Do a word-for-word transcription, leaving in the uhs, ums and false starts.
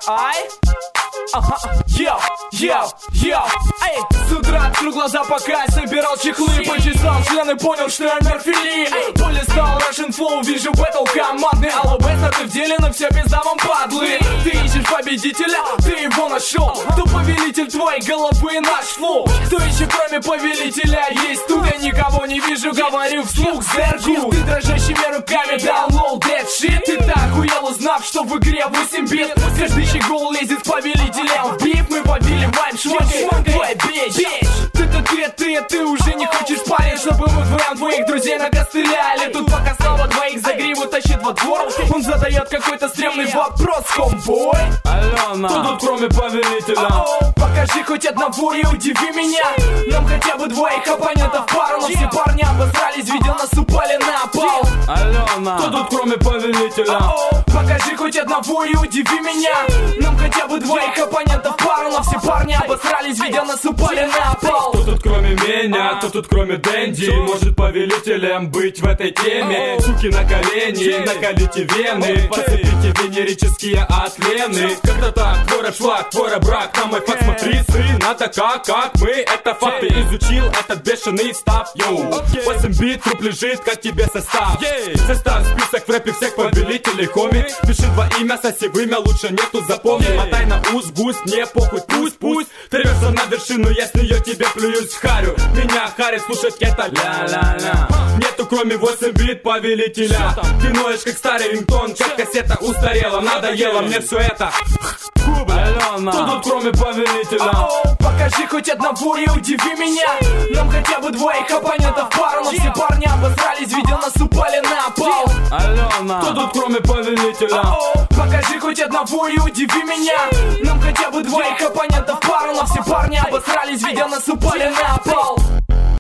Ай! Ага, йоу, йоу, йоу, эй! С утра открыл глаза, пока я собирал чехлы. Почесал член и понял, что я морфили. Полистал Russian Flow, вижу бэтл командный. Алло, Бэстер, ты в деле, но все пизда вам падлы. Ты ищешь победителя, ты его нашел. Кто повелитель твоей головы, наш флоу? Кто еще кроме повелителя есть тут? Я никого не вижу, говорю вслух, зерку. Ты дрожащими руками download that shit. Ты так уел, узнав, что в игре восемь бит. Каждый щегол лезет к повелителям в биф. Мы повелеваем шмакой, твой бич. Ты-то ты, ты, ты уже не хочешь парень, чтобы мы вдвоем твоих друзей накостыляли. Тут пока слава двоих за гриву тащит во двор. Он задает какой-то стрёмный вопрос, комбой. Алена, кто тут кроме повелителя? О-о, покажи хоть одного и удиви меня. Нам хотя бы двоих оппонентов пару. Но все парни обосрались, видео нас упали на пол. Алена, кто тут кроме повелителя? О-о, покажи хоть одного и удиви меня. Нам хотя бы двоих оппонентов пару. Но все парни обосрались, видео нас упали на пол. Кто тут кроме меня, кто тут кроме Дэнди может повелителем быть в этой теме? Суки на колени, накалите вены, подцепите венерические от Лены. Как-то так, твой шлак, твой брак, на мой факт смотри, сын, надо как, как мы, это факт. Ты изучил этот бешеный став, йоу. восемь бит, труп лежит, как тебе состав. Состав, список в рэпе всех повелителей, хоми. Пиши два имя, соси вымя, лучше нету, запомни. Мотай на ус, гусь, мне похуй, пусть, пусть. Ты рвешься на вершину, я с нее тебе плююсь в харю. Меня харит слушать это ля-ля-ля. Нету кроме восемь бит повелителя. Ты ноешь как старый рингтон, как кассета устарела. Надоело мне все это. Алена, кто тут кроме повелителя? О-о, покажи хоть одного и удиви меня. Нам хотя бы двоих оппонентов пару. Но все парни обосрались, видео нас упали на пол. Алена, кто тут кроме повелителя? О-о, покажи хоть одного и удиви меня. Нам хотя бы двоих оппонентов пару. Но все парни обосрались, видео нас упали на пол.